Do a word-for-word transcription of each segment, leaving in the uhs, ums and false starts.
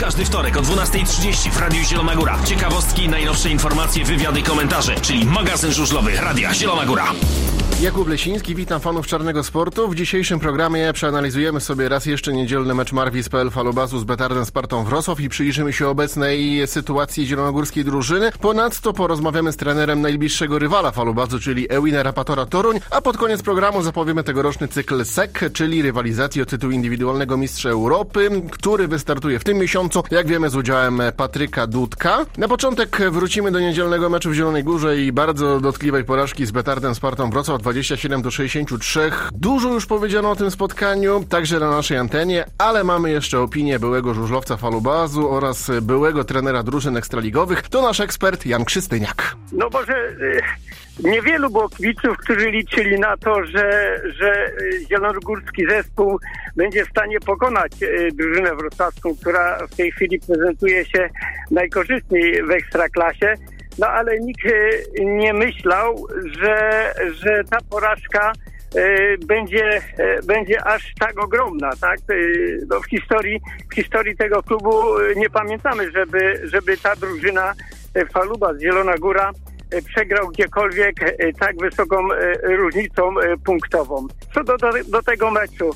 każdy wtorek o dwunasta trzydzieści w Radiu Zielona Góra. Ciekawostki, najnowsze informacje, wywiady, komentarze, czyli magazyn żużlowy Radia Zielona Góra. Jakub Lesiński, witam fanów czarnego sportu. W dzisiejszym programie przeanalizujemy sobie raz jeszcze niedzielny mecz Marwis kropka p l Falubazu z Betardem Spartą Wrocław i przyjrzymy się obecnej sytuacji zielonogórskiej drużyny. Ponadto porozmawiamy z trenerem najbliższego rywala Falubazu, czyli Ewina Rapatora Toruń, a pod koniec programu zapowiemy tegoroczny cykl S E K, czyli rywalizacji o tytuł indywidualnego mistrza Europy, który wystartuje w tym miesiącu, jak wiemy, z udziałem Patryka Dudka. Na początek wrócimy do niedzielnego meczu w Zielonej Górze i bardzo dotkliwej porażki z Betardem Spartą Wrocław dwadzieścia siedem do sześćdziesięciu trzech. Dużo już powiedziano o tym spotkaniu, także na naszej antenie, ale mamy jeszcze opinię byłego żużlowca Falubazu oraz byłego trenera drużyn ekstraligowych. To nasz ekspert Jan Krzystyniak. No może niewielu było kibiców, którzy liczyli na to, że, że zielonogórski zespół będzie w stanie pokonać drużynę wrocławską, która w tej chwili prezentuje się najkorzystniej w ekstraklasie. No ale nikt nie myślał, że, że ta porażka y, będzie, y, będzie aż tak ogromna, tak? Y, no w historii, w historii tego klubu nie pamiętamy, żeby, żeby ta drużyna y, Falubaz, Zielona Góra y, przegrał gdziekolwiek y, tak wysoką y, różnicą y, punktową. Co do, do, do tego meczu,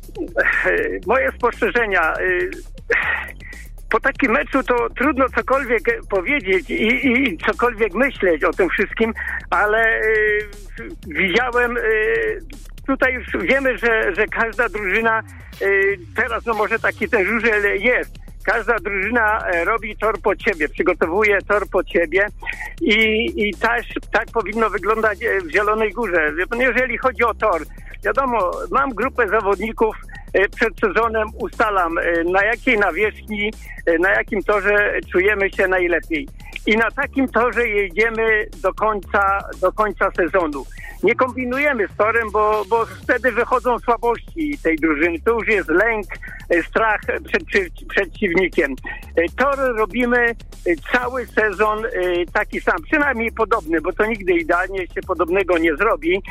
y, moje spostrzeżenia... Y, Po takim meczu to trudno cokolwiek powiedzieć i, i cokolwiek myśleć o tym wszystkim, ale y, widziałem, y, tutaj już wiemy, że, że każda drużyna, y, teraz no może taki ten żużel jest, każda drużyna robi tor pod siebie, przygotowuje tor pod siebie i, i też tak powinno wyglądać w Zielonej Górze. Jeżeli chodzi o tor, wiadomo, mam grupę zawodników, przed sezonem ustalam, na jakiej nawierzchni, na jakim torze czujemy się najlepiej. I na takim torze jedziemy do końca, do końca sezonu. Nie kombinujemy z torem, bo, bo wtedy wychodzą słabości tej drużyny. To już jest lęk, strach przed, przed przeciwnikiem. Tor robimy cały sezon taki sam, przynajmniej podobny, bo to nigdy idealnie się podobnego nie zrobi.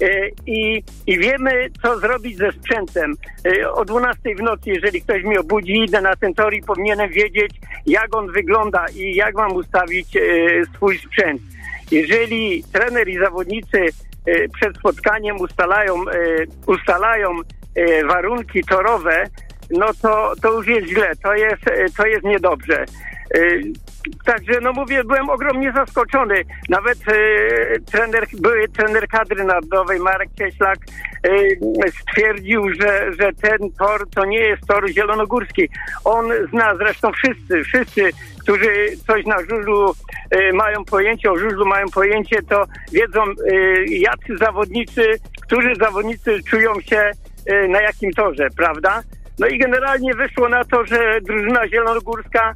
I, i wiemy, co zrobić ze sprzętem. O dwunastej w nocy, jeżeli ktoś mnie obudzi, idę na ten tor i powinienem wiedzieć, jak on wygląda i jak mam ustawić swój sprzęt. Jeżeli trener i zawodnicy przed spotkaniem ustalają, ustalają warunki torowe, no to, to już jest źle, to jest, to jest niedobrze. Także, no mówię, byłem ogromnie zaskoczony. Nawet e, trener, były trener kadry narodowej Marek Cieślak e, stwierdził, że, że ten tor to nie jest tor zielonogórski. On zna, zresztą wszyscy, wszyscy, którzy coś na żużlu e, mają pojęcie, o żużlu mają pojęcie, to wiedzą, e, jacy zawodnicy, którzy zawodnicy czują się e, na jakim torze, prawda? No i generalnie wyszło na to, że drużyna zielonogórska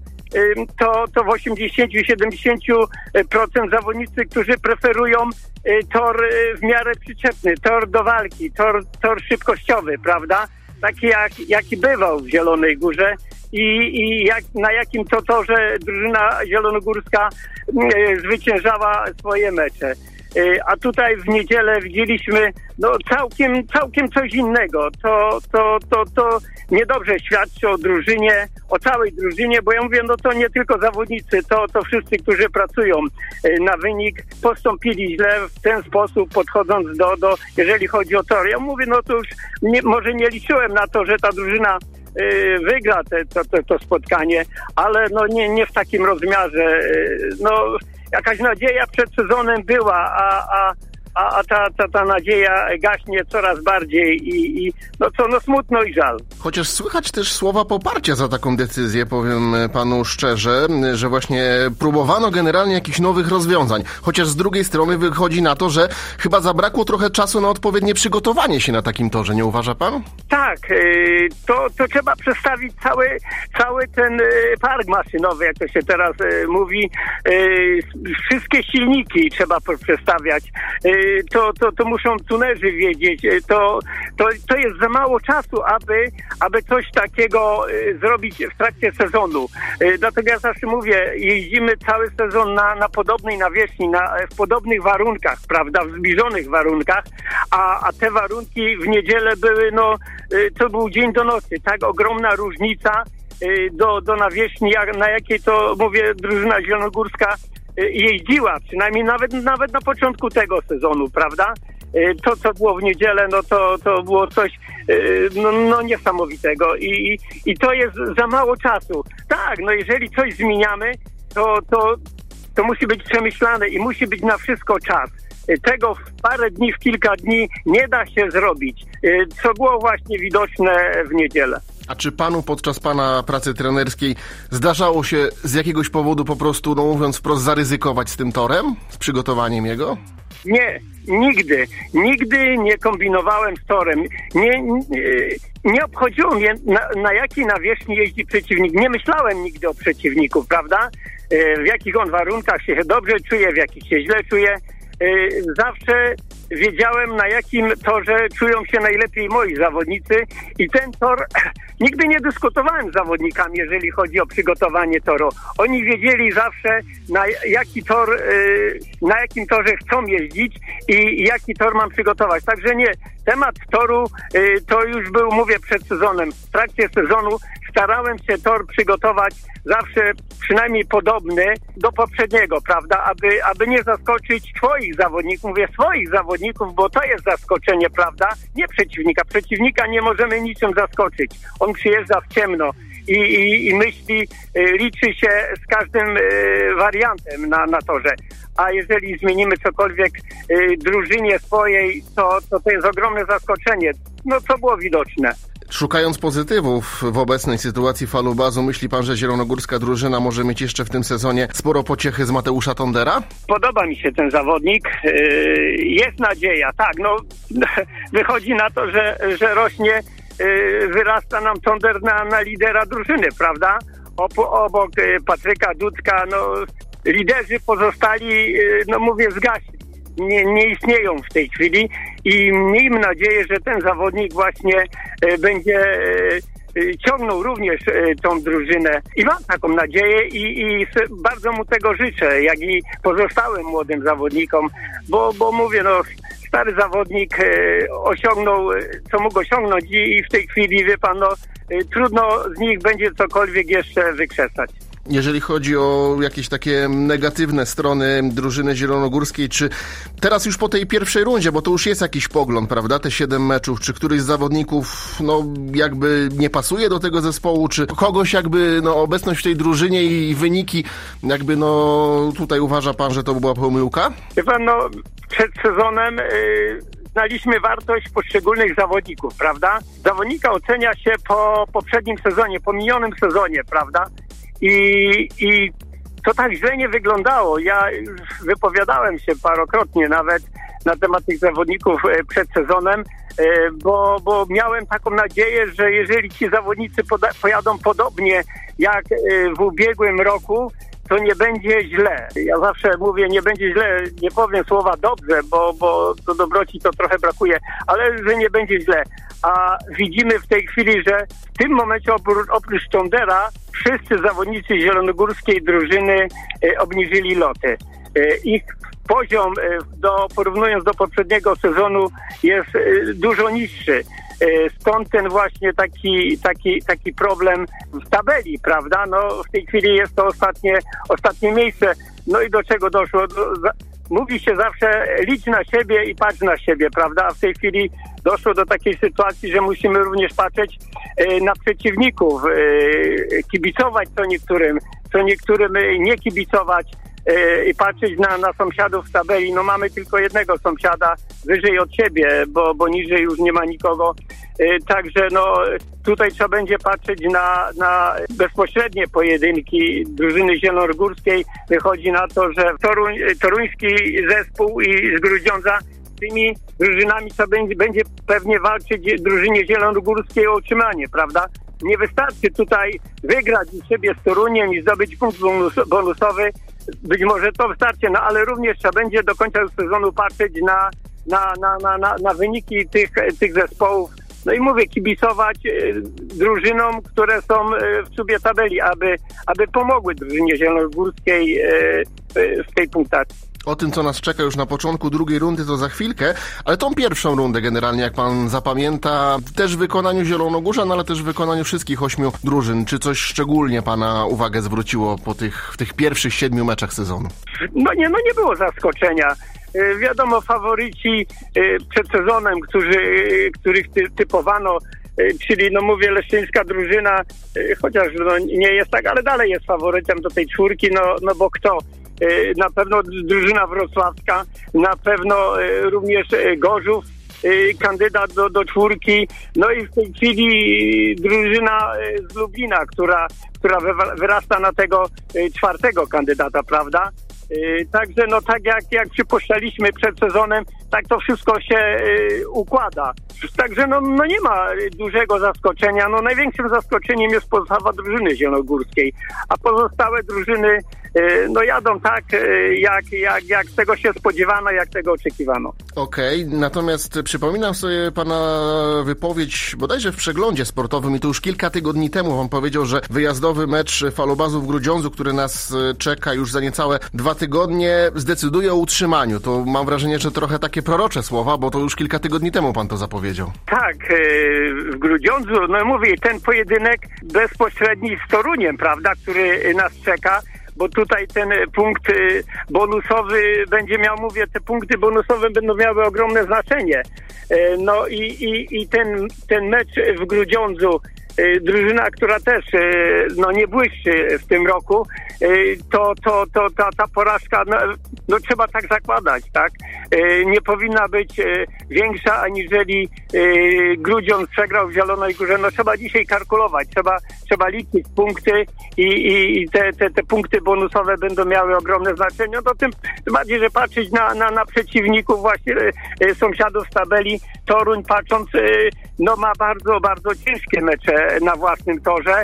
to, to w osiemdziesiąt do siedemdziesięciu procent zawodnicy, którzy preferują tor w miarę przyczepny, tor do walki, tor, tor szybkościowy, prawda? Taki jak, jaki bywał w Zielonej Górze i, i jak, na jakim to torze drużyna zielonogórska zwyciężała swoje mecze. A tutaj w niedzielę widzieliśmy no całkiem, całkiem coś innego. To, to, to, to niedobrze świadczy o drużynie, o całej drużynie, bo ja mówię, no to nie tylko zawodnicy, to, to wszyscy, którzy pracują na wynik, postąpili źle w ten sposób, podchodząc do, do jeżeli chodzi o tor. Ja mówię, no to już nie, może nie liczyłem na to, że ta drużyna y, wygra te, to, to, to spotkanie, ale no nie, nie w takim rozmiarze. Y, no jakaś nadzieja przed sezonem była, a, a, a, a ta, ta, ta nadzieja gaśnie coraz bardziej i, i no co, no smutno i żal. Chociaż słychać też słowa poparcia za taką decyzję, powiem panu szczerze, że właśnie próbowano generalnie jakichś nowych rozwiązań. Chociaż z drugiej strony wychodzi na to, że chyba zabrakło trochę czasu na odpowiednie przygotowanie się na takim torze, nie uważa pan? Tak, to, to trzeba przestawić cały, cały ten park maszynowy, jak to się teraz mówi. Wszystkie silniki trzeba przestawiać. To, to, to muszą tunerzy wiedzieć. To, to, to jest za mało czasu, aby, aby coś takiego zrobić w trakcie sezonu. Dlatego ja zawsze mówię, jeździmy cały sezon na, na podobnej nawierzchni, na, w podobnych warunkach, prawda, w zbliżonych warunkach, a, a te warunki w niedzielę były, no, to był dzień do nocy, tak ogromna różnica do, do nawierzchni, na jakiej to, mówię, drużyna zielonogórska jeździła, przynajmniej nawet, nawet na początku tego sezonu, prawda? To, co było w niedzielę, no to, to było coś no, no niesamowitego i, i to jest za mało czasu. Tak, no jeżeli coś zmieniamy, to, to, to musi być przemyślane i musi być na wszystko czas. Tego w parę dni, w kilka dni nie da się zrobić, co było właśnie widoczne w niedzielę. A czy panu podczas pana pracy trenerskiej zdarzało się z jakiegoś powodu po prostu, no mówiąc wprost, zaryzykować z tym torem, z przygotowaniem jego? Nie, nigdy. Nigdy nie kombinowałem z torem. Nie, nie, nie obchodziło mnie, na, na jakiej nawierzchni jeździ przeciwnik. Nie myślałem nigdy o przeciwniku, prawda? W jakich on warunkach się dobrze czuje, w jakich się źle czuje. Zawsze wiedziałem, na jakim torze czują się najlepiej moi zawodnicy i ten tor, nigdy nie dyskutowałem z zawodnikami, jeżeli chodzi o przygotowanie toru. Oni wiedzieli zawsze, na jaki tor, na jakim torze chcą jeździć i jaki tor mam przygotować. Także nie, temat toru to już był, mówię, przed sezonem. W trakcie sezonu starałem się tor przygotować zawsze przynajmniej podobny do poprzedniego, prawda, aby, aby nie zaskoczyć swoich zawodników, mówię swoich zawodników, bo to jest zaskoczenie, prawda, nie przeciwnika. Przeciwnika nie możemy niczym zaskoczyć. On przyjeżdża w ciemno i, i, i myśli, liczy się z każdym wariantem na, na torze. A jeżeli zmienimy cokolwiek drużynie swojej, to, to to jest ogromne zaskoczenie. No to było widoczne. Szukając pozytywów w obecnej sytuacji falubazu, myśli pan, że zielonogórska drużyna może mieć jeszcze w tym sezonie sporo pociechy z Mateusza Tondera? Podoba mi się ten zawodnik. Jest nadzieja, tak. No, wychodzi na to, że, że rośnie, wyrasta nam Tonder na, na lidera drużyny, prawda? Obok Patryka Dudka, no, liderzy pozostali, no mówię, zgaśli. Nie, nie istnieją w tej chwili i miejmy nadzieję, że ten zawodnik właśnie e, będzie e, ciągnął również e, tą drużynę i mam taką nadzieję i, i bardzo mu tego życzę, jak i pozostałym młodym zawodnikom, bo, bo mówię, no stary zawodnik e, osiągnął, co mógł osiągnąć i, i w tej chwili, wie pan, no e, trudno z nich będzie cokolwiek jeszcze wykrzesać. Jeżeli chodzi o jakieś takie negatywne strony drużyny zielonogórskiej, czy teraz już po tej pierwszej rundzie, bo to już jest jakiś pogląd, prawda, te siedem meczów, czy któryś z zawodników, no, jakby nie pasuje do tego zespołu, czy kogoś jakby, no, obecność w tej drużynie i wyniki, jakby, no, tutaj uważa pan, że to była pomyłka? Wie pan, no, przed sezonem yy, znaliśmy wartość poszczególnych zawodników, prawda? Zawodnika ocenia się po poprzednim sezonie, po minionym sezonie, prawda? I, I to tak źle nie wyglądało. Ja już wypowiadałem się parokrotnie nawet na temat tych zawodników przed sezonem, bo, bo miałem taką nadzieję, że jeżeli ci zawodnicy poda- pojadą podobnie jak w ubiegłym roku, to nie będzie źle. Ja zawsze mówię, nie będzie źle, nie powiem słowa dobrze, bo, bo do dobroci to trochę brakuje, ale że nie będzie źle. A widzimy w tej chwili, że w tym momencie oprócz Tondera wszyscy zawodnicy zielonogórskiej drużyny e, obniżyli loty. E, ich poziom, e, do, porównując do poprzedniego sezonu, jest e, dużo niższy. E, stąd ten właśnie taki, taki, taki problem w tabeli, prawda? No w tej chwili jest to ostatnie, ostatnie miejsce. No i do czego doszło? Do, za, mówi się zawsze licz na siebie i patrz na siebie, prawda? A w tej chwili doszło do takiej sytuacji, że musimy również patrzeć e, na przeciwników, e, kibicować co niektórym, co niektórym nie kibicować e, i patrzeć na, na sąsiadów w tabeli. No mamy tylko jednego sąsiada wyżej od siebie, bo, bo niżej już nie ma nikogo. E, także no tutaj trzeba będzie patrzeć na, na bezpośrednie pojedynki drużyny zielonogórskiej. Wychodzi na to, że Toruń, toruński zespół i z Grudziądza tymi drużynami, co będzie, będzie pewnie walczyć drużynie zielonogórskiej o utrzymanie, prawda? Nie wystarczy tutaj wygrać u siebie z Toruniem i zdobyć punkt bonus, bonusowy. Być może to wystarczy, no ale również trzeba będzie do końca sezonu patrzeć na, na, na, na, na, na wyniki tych, tych zespołów. No i mówię, kibicować y, drużynom, które są y, w czubie tabeli, aby, aby pomogły drużynie zielonogórskiej y, y, w tej punktacji. O tym, co nas czeka już na początku drugiej rundy, to za chwilkę, ale tą pierwszą rundę generalnie, jak pan zapamięta, też w wykonaniu Zielonogórzan, ale też w wykonaniu wszystkich ośmiu drużyn. Czy coś szczególnie pana uwagę zwróciło po tych, w tych pierwszych siedmiu meczach sezonu? No nie, no nie było zaskoczenia. Wiadomo, faworyci przed sezonem, którzy, których typowano, czyli, no mówię, leszczyńska drużyna, chociaż no nie jest tak, ale dalej jest faworytem do tej czwórki, no, no bo kto? Na pewno drużyna wrocławska, na pewno również Gorzów, kandydat do, do czwórki, no i w tej chwili drużyna z Lublina, która, która wyrasta na tego czwartego kandydata, prawda? Także no tak jak, jak przypuszczaliśmy przed sezonem, tak to wszystko się y, układa. Także no, no nie ma dużego zaskoczenia. No największym zaskoczeniem jest postawa drużyny zielonogórskiej, a pozostałe drużyny y, no jadą tak, y, jak, jak, jak tego się spodziewano, jak tego oczekiwano. Okej, okay. Natomiast przypominam sobie pana wypowiedź bodajże w przeglądzie sportowym i to już kilka tygodni temu pan powiedział, że wyjazdowy mecz Falobazu w Grudziądzu, który nas czeka już za niecałe dwa tygodnie, zdecyduje o utrzymaniu. To mam wrażenie, że trochę takie prorocze słowa, bo to już kilka tygodni temu pan to zapowiedział. Tak, w Grudziądzu, no mówię, ten pojedynek bezpośredni z Toruniem, prawda, który nas czeka, bo tutaj ten punkt bonusowy będzie miał, mówię, te punkty bonusowe będą miały ogromne znaczenie. No i, i, i ten, ten mecz w Grudziądzu, drużyna, która też no, nie błyszczy w tym roku, to, to, to ta, ta porażka, no, no trzeba tak zakładać, tak? Nie powinna być większa, aniżeli Grudziądz przegrał w Zielonej Górze. No trzeba dzisiaj kalkulować, trzeba, trzeba liczyć punkty i, i, i te, te, te punkty bonusowe będą miały ogromne znaczenie. No to tym bardziej, że patrzeć na, na, na przeciwników właśnie sąsiadów z tabeli. Toruń, patrząc, no ma bardzo, bardzo ciężkie mecze na własnym torze,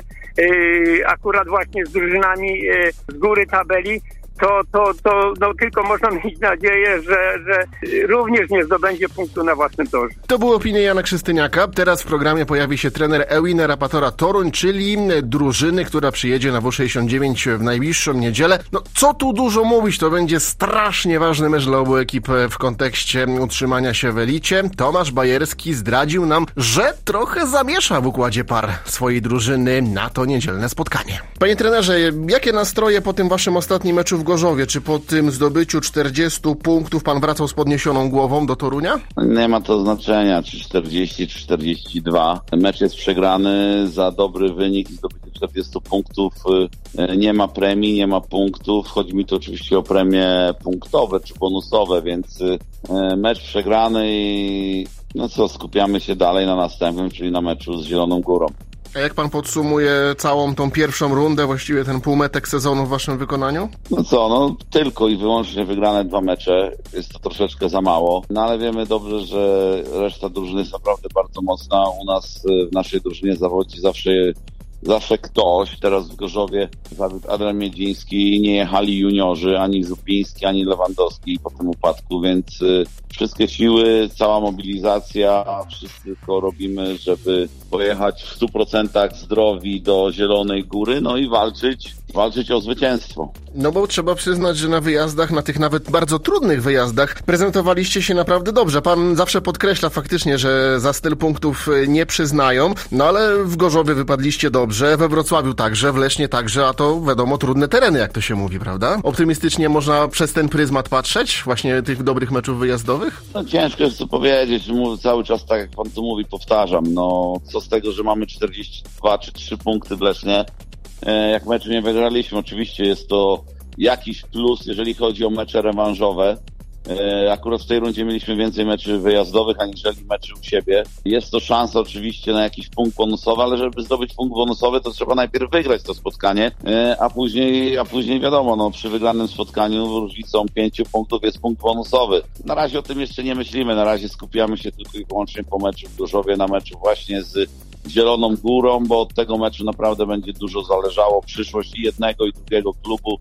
akurat właśnie z drużynami z góry tabeli, to, to, to no, tylko można mieć nadzieję, że, że również nie zdobędzie punktu na własnym torze. To były opinie Jana Krzystyniaka. Teraz w programie pojawi się trener Euiner Apatora Toruń, czyli drużyny, która przyjedzie na W sześćdziesiąt dziewięć w najbliższą niedzielę. No co tu dużo mówić, to będzie strasznie ważny mecz dla obu ekip w kontekście utrzymania się w elicie. Tomasz Bajerski zdradził nam, że trochę zamiesza w układzie par swojej drużyny na to niedzielne spotkanie. Panie trenerze, jakie nastroje po tym waszym ostatnim meczu w Gorzowie? Czy po tym zdobyciu czterdziestu punktów pan wracał z podniesioną głową do Torunia? Nie ma to znaczenia, czy czterdzieści, czy czterdzieści dwa. Mecz jest przegrany, za dobry wynik i zdobycie czterdziestu punktów nie ma premii, nie ma punktów. Chodzi mi tu oczywiście o premie punktowe czy bonusowe, więc mecz przegrany i no co, skupiamy się dalej na następnym, czyli na meczu z Zieloną Górą. A jak pan podsumuje całą tą pierwszą rundę, właściwie ten półmetek sezonu w waszym wykonaniu? No co, no tylko i wyłącznie wygrane dwa mecze. Jest to troszeczkę za mało. No ale wiemy dobrze, że reszta drużyny jest naprawdę bardzo mocna. U nas w naszej drużynie zawodzi zawsze zawsze ktoś. Teraz w Gorzowie zawiódł Adrian Miedziński, nie jechali juniorzy, ani Zupiński, ani Lewandowski po tym upadku, więc y, wszystkie siły, cała mobilizacja, wszystko robimy, żeby pojechać w stu procentach zdrowi do Zielonej Góry, no i walczyć, walczyć o zwycięstwo. No bo trzeba przyznać, że na wyjazdach, na tych nawet bardzo trudnych wyjazdach prezentowaliście się naprawdę dobrze. Pan zawsze podkreśla faktycznie, że za styl punktów nie przyznają, no ale w Gorzowie wypadliście dobrze, we Wrocławiu także, w Lesznie także, a to wiadomo trudne tereny, jak to się mówi, prawda? Optymistycznie można przez ten pryzmat patrzeć, właśnie tych dobrych meczów wyjazdowych? No ciężko jest to powiedzieć, mówię cały czas tak jak pan tu mówi, powtarzam, no co z tego, że mamy czterdzieści dwa czy trzy punkty w Lesznie, jak meczu nie wygraliśmy. Oczywiście jest to jakiś plus, jeżeli chodzi o mecze rewanżowe. Akurat w tej rundzie mieliśmy więcej meczy wyjazdowych aniżeli meczy u siebie. Jest to szansa oczywiście na jakiś punkt bonusowy, ale żeby zdobyć punkt bonusowy, to trzeba najpierw wygrać to spotkanie, a później, a później wiadomo, no przy wygranym spotkaniu różnicą pięciu punktów jest punkt bonusowy. Na razie o tym jeszcze nie myślimy, na razie skupiamy się tylko i wyłącznie po meczu w Gorzowie, na meczu właśnie z Zieloną Górą, bo od tego meczu naprawdę będzie dużo zależało. Przyszłość i jednego i drugiego klubu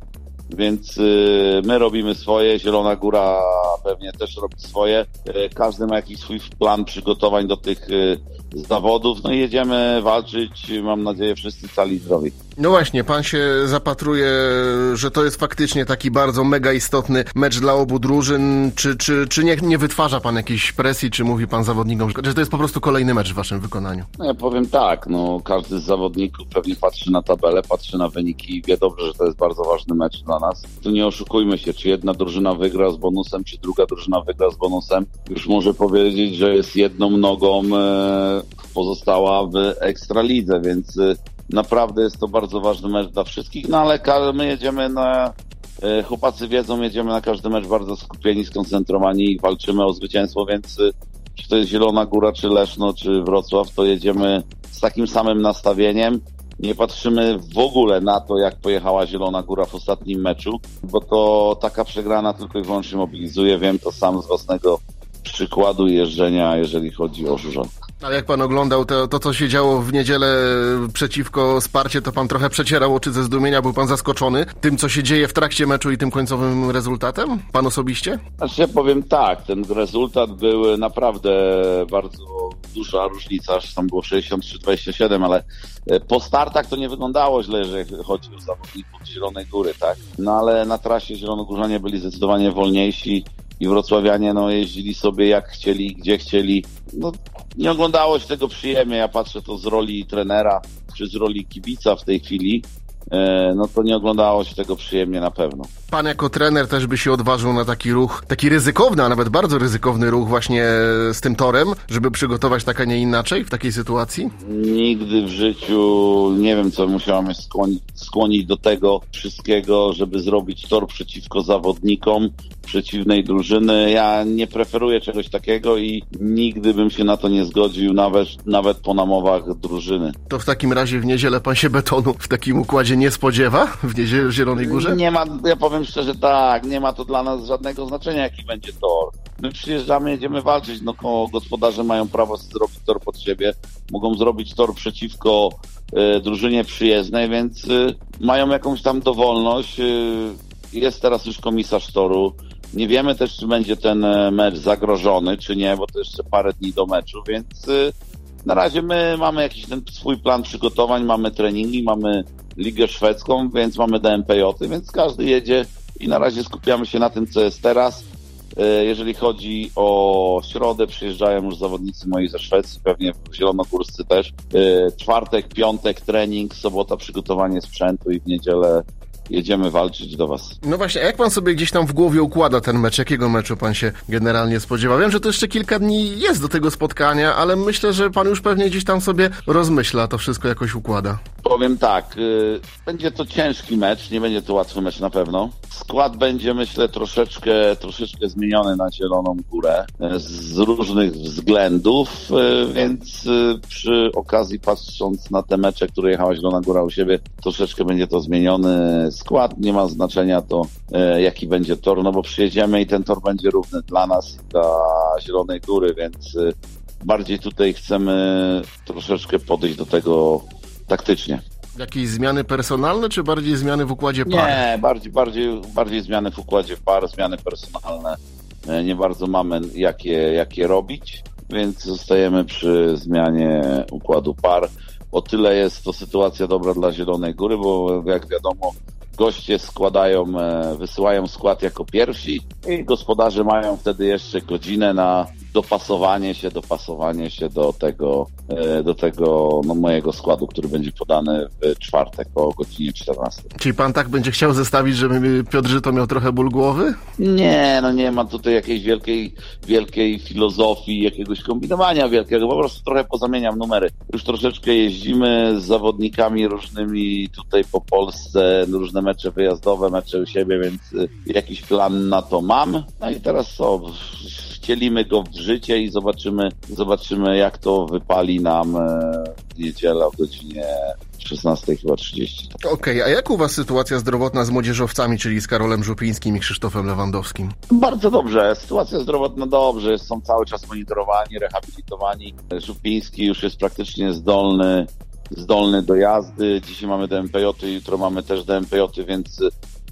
Więc y, my robimy swoje, Zielona Góra pewnie też robi swoje. Y, każdy ma jakiś swój plan przygotowań do tych y, zawodów. No i jedziemy walczyć, mam nadzieję, wszyscy cali i zdrowi. No właśnie, pan się zapatruje, że to jest faktycznie taki bardzo mega istotny mecz dla obu drużyn. Czy, czy, czy nie, nie wytwarza pan jakiejś presji, czy mówi pan zawodnikom, że to jest po prostu kolejny mecz w waszym wykonaniu? No ja powiem tak, no każdy z zawodników pewnie patrzy na tabelę, patrzy na wyniki i wie dobrze, że to jest bardzo ważny mecz dla nas. Tu nie oszukujmy się, czy jedna drużyna wygra z bonusem, czy druga drużyna wygra z bonusem. Już może powiedzieć, że jest jedną nogą e, pozostała w Ekstralidze, więc e, naprawdę jest to bardzo ważny mecz dla wszystkich, no ale my jedziemy na, e, chłopacy wiedzą, jedziemy na każdy mecz bardzo skupieni, skoncentrowani i walczymy o zwycięstwo, więc e, czy to jest Zielona Góra, czy Leszno, czy Wrocław, to jedziemy z takim samym nastawieniem. Nie patrzymy w ogóle na to, jak pojechała Zielona Góra w ostatnim meczu, bo to taka przegrana tylko i wyłącznie mobilizuje. Wiem to sam z własnego przykładu jeżdżenia, jeżeli chodzi o Żużel. A jak pan oglądał to, to, co się działo w niedzielę przeciwko Sparcie, to pan trochę przecierał oczy ze zdumienia, był pan zaskoczony tym, co się dzieje w trakcie meczu i tym końcowym rezultatem? Pan osobiście? Znaczy ja powiem tak, ten rezultat był naprawdę bardzo duża różnica, że tam było sześćdziesiąt trzy dwadzieścia siedem, ale po startach to nie wyglądało źle, jeżeli chodzi o zawodników Zielonej Góry, tak? No ale na trasie zielonogórzanie byli zdecydowanie wolniejsi i wrocławianie no jeździli sobie jak chcieli, gdzie chcieli. No nie oglądało się tego przyjemnie, ja patrzę to z roli trenera czy z roli kibica w tej chwili, no to nie oglądało się tego przyjemnie na pewno. Pan jako trener też by się odważył na taki ruch, taki ryzykowny, a nawet bardzo ryzykowny ruch właśnie z tym torem, żeby przygotować tak, a nie inaczej w takiej sytuacji? Nigdy w życiu nie wiem, co musiałem mnie skłonić, skłonić do tego wszystkiego, żeby zrobić tor przeciwko zawodnikom przeciwnej drużyny. Ja nie preferuję czegoś takiego i nigdy bym się na to nie zgodził, nawet, nawet po namowach drużyny. To w takim razie w niedzielę pan się betonu w takim układzie nie spodziewa? W niedzielę w Zielonej Górze? Nie ma, ja powiem szczerze tak, nie ma to dla nas żadnego znaczenia, jaki będzie tor. My przyjeżdżamy, jedziemy walczyć, no gospodarze mają prawo zrobić tor pod siebie, mogą zrobić tor przeciwko y, drużynie przyjezdnej, więc y, mają jakąś tam dowolność. Y, jest teraz już komisarz toru. Nie wiemy też, czy będzie ten mecz zagrożony, czy nie, bo to jeszcze parę dni do meczu, więc y, na razie my mamy jakiś ten swój plan przygotowań, mamy treningi, mamy Ligę Szwedzką, więc mamy D M P J-y, więc każdy jedzie i na razie skupiamy się na tym, co jest teraz. Jeżeli chodzi o środę, przyjeżdżają już zawodnicy moi ze Szwecji, pewnie zielonogórscy też. Czwartek, piątek trening, sobota przygotowanie sprzętu i w niedzielę jedziemy walczyć do was. No właśnie, a jak pan sobie gdzieś tam w głowie układa ten mecz? Jakiego meczu pan się generalnie spodziewa? Wiem, że to jeszcze kilka dni jest do tego spotkania, ale myślę, że pan już pewnie gdzieś tam sobie rozmyśla, to wszystko jakoś układa. Powiem tak, yy, będzie to ciężki mecz, nie będzie to łatwy mecz na pewno. Skład będzie, myślę, troszeczkę, troszeczkę zmieniony na Zieloną Górę yy, z różnych względów, yy, więc yy, przy okazji, patrząc na te mecze, które jechała Zielona Góra u siebie, troszeczkę będzie to zmieniony skład. Nie ma znaczenia to, yy, jaki będzie tor, no bo przyjedziemy i ten tor będzie równy dla nas i dla Zielonej Góry, więc yy, bardziej tutaj chcemy troszeczkę podejść do tego taktycznie. Jakieś zmiany personalne, czy bardziej zmiany w układzie par? Nie, bardziej, bardziej, bardziej zmiany w układzie par, zmiany personalne. Nie bardzo mamy jakie, jakie robić, więc zostajemy przy zmianie układu par. O tyle jest to sytuacja dobra dla Zielonej Góry, bo jak wiadomo, goście składają, wysyłają skład jako pierwsi i gospodarze mają wtedy jeszcze godzinę na dopasowanie się, dopasowanie się do tego, do tego no, mojego składu, który będzie podany w czwartek o godzinie czternastej. Czyli pan tak będzie chciał zestawić, żeby Piotr Żyto miał trochę ból głowy? Nie, no nie ma tutaj jakiejś wielkiej, wielkiej filozofii, jakiegoś kombinowania wielkiego, po prostu trochę pozamieniam numery. Już troszeczkę jeździmy z zawodnikami różnymi tutaj po Polsce, różne mecze wyjazdowe, mecze u siebie, więc jakiś plan na to mam. No i teraz co, wcielimy go w życie i zobaczymy, zobaczymy jak to wypali nam w niedzielę o godzinie szesnastej chyba trzydzieści. Okej, okay, a jak u was sytuacja zdrowotna z młodzieżowcami, czyli z Karolem Żupińskim i Krzysztofem Lewandowskim? Bardzo dobrze, sytuacja zdrowotna dobrze, są cały czas monitorowani, rehabilitowani. Żupiński już jest praktycznie zdolny, zdolny do jazdy. Dzisiaj mamy D M P J-y, jutro mamy też D M P J-y, więc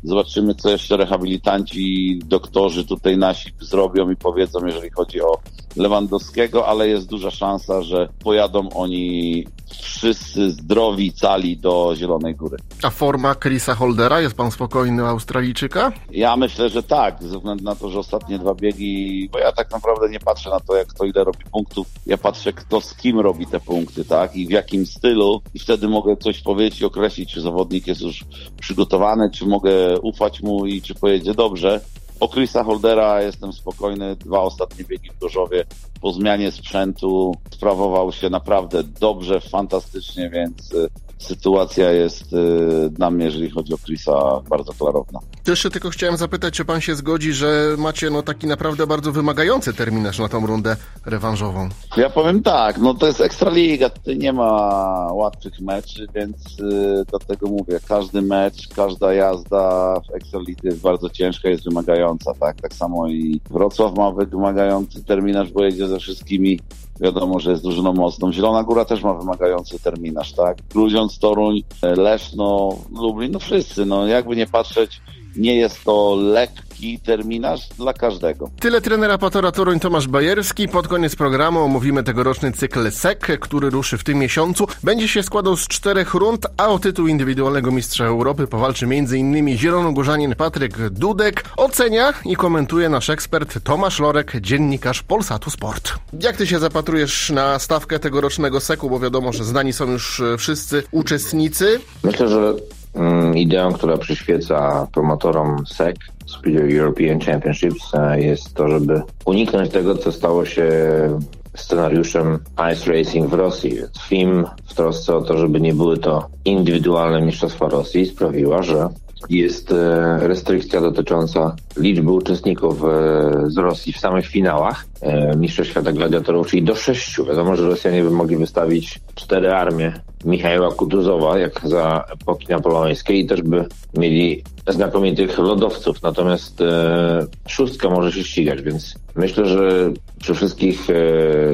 Zobaczymy, co jeszcze rehabilitanci, doktorzy tutaj nasi zrobią i powiedzą, jeżeli chodzi o Lewandowskiego, ale jest duża szansa, że pojadą oni wszyscy zdrowi, cali do Zielonej Góry. A forma Chrisa Holdera? Jest pan spokojny o Australijczyka? Ja myślę, że tak, ze względu na to, że ostatnie dwa biegi, bo ja tak naprawdę nie patrzę na to, jak kto ile robi punktów, ja patrzę, kto z kim robi te punkty, tak, i w jakim stylu, i wtedy mogę coś powiedzieć i określić, czy zawodnik jest już przygotowany, czy mogę ufać mu i czy pojedzie dobrze. O Chrisa Holdera jestem spokojny. Dwa ostatnie biegi w Gorzowie po zmianie sprzętu sprawował się naprawdę dobrze, fantastycznie, więc y, sytuacja jest y, dla mnie, jeżeli chodzi o Chrisa, bardzo klarowna. Jeszcze tylko chciałem zapytać, czy pan się zgodzi, że macie no taki naprawdę bardzo wymagający terminarz na tą rundę rewanżową? Ja powiem tak, no to jest Ekstraliga, tutaj nie ma łatwych meczy, więc y, dlatego mówię, każdy mecz, każda jazda w Ekstralidze jest bardzo ciężka, jest wymagająca, tak? Tak samo i Wrocław ma wymagający terminarz, bo jedzie ze wszystkimi. Wiadomo, że jest drużyną mocną. Zielona Góra też ma wymagający terminarz, tak? Grudziądz, Toruń, Leszno, Lublin, no wszyscy, no jakby nie patrzeć, nie jest to lekki terminarz dla każdego. Tyle trenera Patora Toruń Tomasz Bajerski. Pod koniec programu omówimy tegoroczny cykl S E K, który ruszy w tym miesiącu. Będzie się składał z czterech rund, a o tytuł indywidualnego mistrza Europy powalczy m.in. zielonogórzanin Patryk Dudek. Ocenia i komentuje nasz ekspert Tomasz Lorek, dziennikarz Polsatu Sport. Jak ty się zapatrujesz na stawkę tegorocznego S E K-u, bo wiadomo, że znani są już wszyscy uczestnicy? Myślę, że ideą, która przyświeca promotorom S E K, Speed European Championships, jest to, żeby uniknąć tego, co stało się scenariuszem Ice Racing w Rosji. F I M w trosce o to, żeby nie były to indywidualne mistrzostwa Rosji, sprawiła, że jest restrykcja dotycząca liczby uczestników z Rosji w samych finałach Mistrzostw Świata Gladiatorów, czyli do sześciu. Wiadomo, że Rosjanie by mogli wystawić cztery armie Michała Kutuzowa, jak za epoki napoleońskiej, i też by mieli znakomitych lodowców. Natomiast e, szóstka może się ścigać, więc myślę, że przy wszystkich e,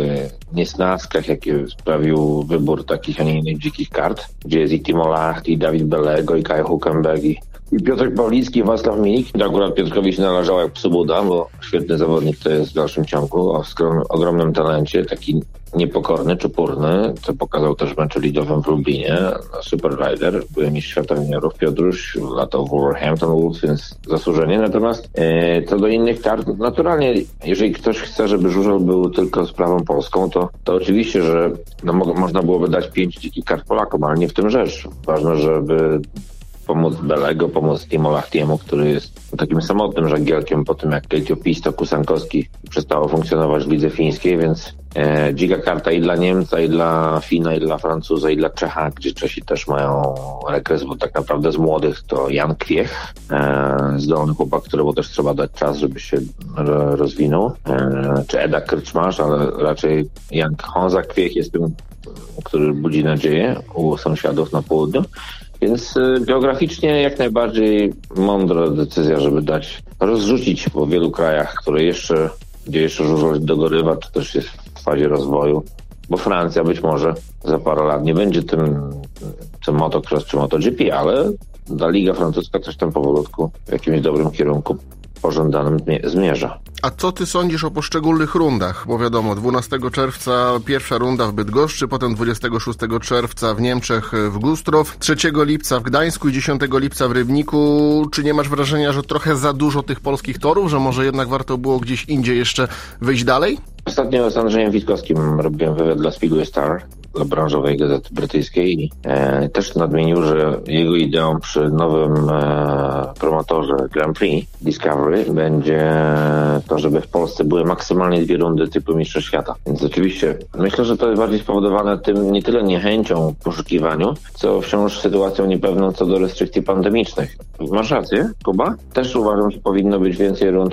niesnaskach, jakie sprawił wybór takich, a nie innych dzikich kart, gdzie jest i Timo Lacht, i Dawid Belego, i Kai Huckenberg, i I Piotr Pawlicki, i Wacław Milik. Akurat Piotrkowi się należał jak psu Buda, bo świetny zawodnik to jest w dalszym ciągu, o skrom, ogromnym talencie, taki niepokorny, czupurny, co pokazał też w meczu lidowym w Lublinie. Super rider, były mistrz świata juniorów Piotruś, latał w Wolverhampton Wolves, więc zasłużenie. Natomiast e, co do innych kart, naturalnie, jeżeli ktoś chce, żeby żużel był tylko sprawą polską, to, to oczywiście, że no, mo- można byłoby dać pięć dzikich kart Polakom, ale nie w tym rzecz. Ważne, żeby pomóc Belego, pomóc Timo Lachtiemu, który jest takim samotnym żagielkiem po tym, jak Pisto Kusankowski przestało funkcjonować w lidze fińskiej, więc e, dzika karta i dla Niemca, i dla Fina, i dla Francuza, i dla Czecha, gdzie Czesi też mają rekres, bo tak naprawdę z młodych to Jan Kwiech, e, zdolny chłopak, któremu też trzeba dać czas, żeby się r- rozwinął, e, czy Eda Krczmarz, ale raczej Jan Honza Kwiech jest tym, który budzi nadzieję u sąsiadów na południu. Więc y, geograficznie jak najbardziej mądra decyzja, żeby dać, rozrzucić po wielu krajach, które jeszcze, gdzie jeszcze żużel dogorywa, czy też jest w fazie rozwoju, bo Francja być może za parę lat nie będzie tym, co motocross czy MotoGP, ale ta Liga Francuska coś tam powolutku w jakimś dobrym kierunku pożądanym zmierza. A co ty sądzisz o poszczególnych rundach? Bo wiadomo, dwunastego czerwca pierwsza runda w Bydgoszczy, potem dwudziestego szóstego czerwca w Niemczech w Gustrow, trzeciego lipca w Gdańsku i dziesiątego lipca w Rybniku. Czy nie masz wrażenia, że trochę za dużo tych polskich torów, że może jednak warto było gdzieś indziej jeszcze wyjść dalej? Ostatnio z Andrzejem Witkowskim robiłem wywiad dla Speedway Star, dla branżowej gazety brytyjskiej, i e, też nadmienił, że jego ideą przy nowym e, promotorze Grand Prix Discovery będzie to, żeby w Polsce były maksymalnie dwie rundy typu Mistrzostw Świata. Więc oczywiście myślę, że to jest bardziej spowodowane tym nie tyle niechęcią w poszukiwaniu, co wciąż sytuacją niepewną co do restrykcji pandemicznych. Masz rację, Kuba? Też uważam, że powinno być więcej rund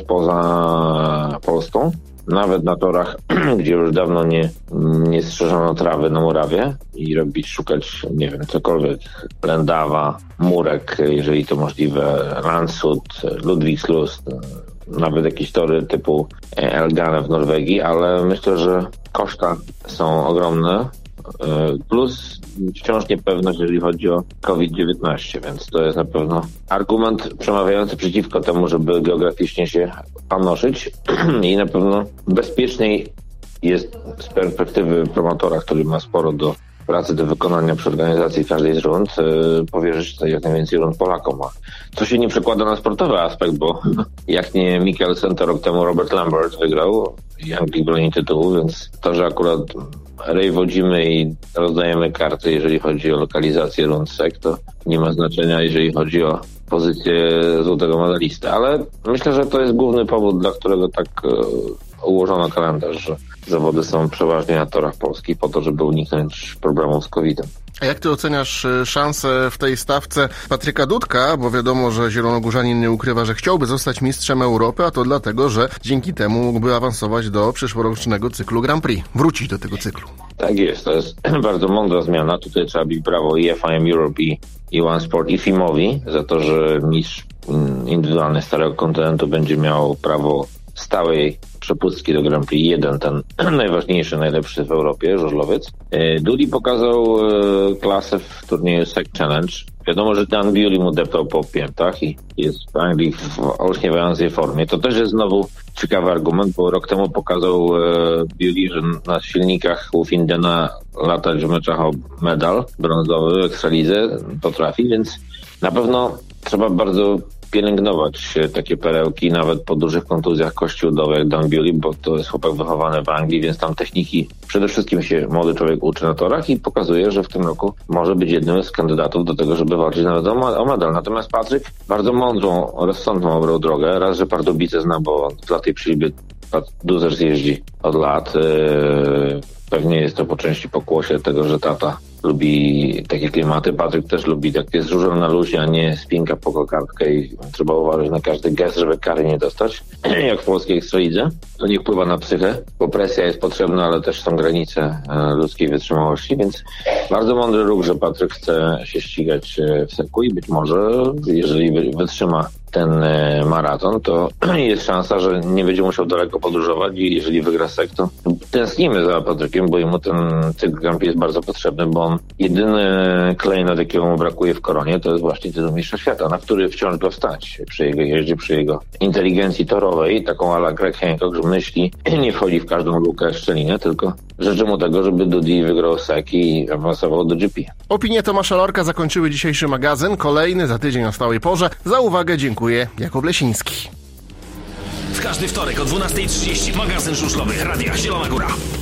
poza Polską. Nawet na torach, gdzie już dawno nie, nie strzeżono trawy na murawie i robić, szukać, nie wiem, cokolwiek, Lędawa, Murek, jeżeli to możliwe, Landshut, Ludwigslust, nawet jakieś tory typu Elgane w Norwegii, ale myślę, że koszta są ogromne plus wciąż niepewność, jeżeli chodzi o COVID dziewiętnaście, więc to jest na pewno argument przemawiający przeciwko temu, żeby geograficznie się panoszyć i na pewno bezpieczniej jest z perspektywy promotora, który ma sporo do pracy do wykonania przy organizacji każdej z rund, yy, powierzyć tutaj jak najwięcej rund Polakom. Co się nie przekłada na sportowy aspekt, bo jak nie Mikkelsen, to rok temu Robert Lambert wygrał i Anglik broni tytułu, więc to, że akurat Ray wodzimy i rozdajemy karty, jeżeli chodzi o lokalizację rund S E C, to nie ma znaczenia, jeżeli chodzi o pozycję złotego medalisty. Ale myślę, że to jest główny powód, dla którego tak yy, ułożono kalendarz, że zawody są przeważnie na torach polskich po to, żeby uniknąć problemów z kowidem. A jak ty oceniasz szansę w tej stawce Patryka Dudka? Bo wiadomo, że zielonogórzanin nie ukrywa, że chciałby zostać mistrzem Europy, a to dlatego, że dzięki temu mógłby awansować do przyszłorocznego cyklu Grand Prix. Wrócić do tego cyklu. Tak jest, to jest bardzo mądra zmiana. Tutaj trzeba bić brawo i F I M Europe i, i One Sport i F I M-owi za to, że mistrz indywidualny Starego Kontynentu będzie miał prawo stałej przepustki do Grand Prix jeden, ten najważniejszy, najlepszy w Europie, żużlowiec. Dudi pokazał klasę w turnieju S E C Challenge. Wiadomo, że Dan Bewley mu deptał po piętach i jest w Anglii w olśniewającej formie. To też jest znowu ciekawy argument, bo rok temu pokazał Bewley, że na silnikach u Findena latać w meczach o medal brązowy w Ekstralidze potrafi, więc na pewno trzeba bardzo pielęgnować takie perełki, nawet po dużych kontuzjach kości udowej jak Dan Bewley, bo to jest chłopak wychowany w Anglii, więc tam techniki przede wszystkim się młody człowiek uczy na torach i pokazuje, że w tym roku może być jednym z kandydatów do tego, żeby walczyć nawet o medal. Natomiast Patryk bardzo mądrą, rozsądną obrał drogę. Raz, że Pardubice zna, bo dla tej przyliby Duzers jeździ od lat. Pewnie jest to po części pokłosie tego, że tata lubi takie klimaty. Patryk też lubi, tak jest żużel na luzie, a nie spinka po kokardkę i trzeba uważać na każdy gest, żeby kary nie dostać. Jak w polskiej Ekstralidze. To nie wpływa na psychę, bo presja jest potrzebna, ale też są granice ludzkiej wytrzymałości, więc bardzo mądry ruch, że Patryk chce się ścigać w seku i być może, jeżeli wytrzyma ten maraton, to jest szansa, że nie będzie musiał daleko podróżować i jeżeli wygra sek, to tęsknimy za Patrykiem, bo mu ten cykl Grand Prix jest bardzo potrzebny, bo on jedyny klejnot, jakiego mu brakuje w koronie, to jest właśnie tytuł mistrza świata, na który wciąż go wstać przy jego jeździe, przy jego inteligencji torowej, taką a la Greg Hancock, że myśli nie wchodzi w każdą lukę, szczelinę, tylko życzę mu tego, żeby Dudi wygrał sek i awansował do G P. Opinie Tomasza Lorka zakończyły dzisiejszy magazyn. Kolejny za tydzień o stałej porze. Za uwagę dziękuję. Jakub Lesiński. W każdy wtorek o dwunasta trzydzieści magazyn żużlowy Radia Zielona Góra.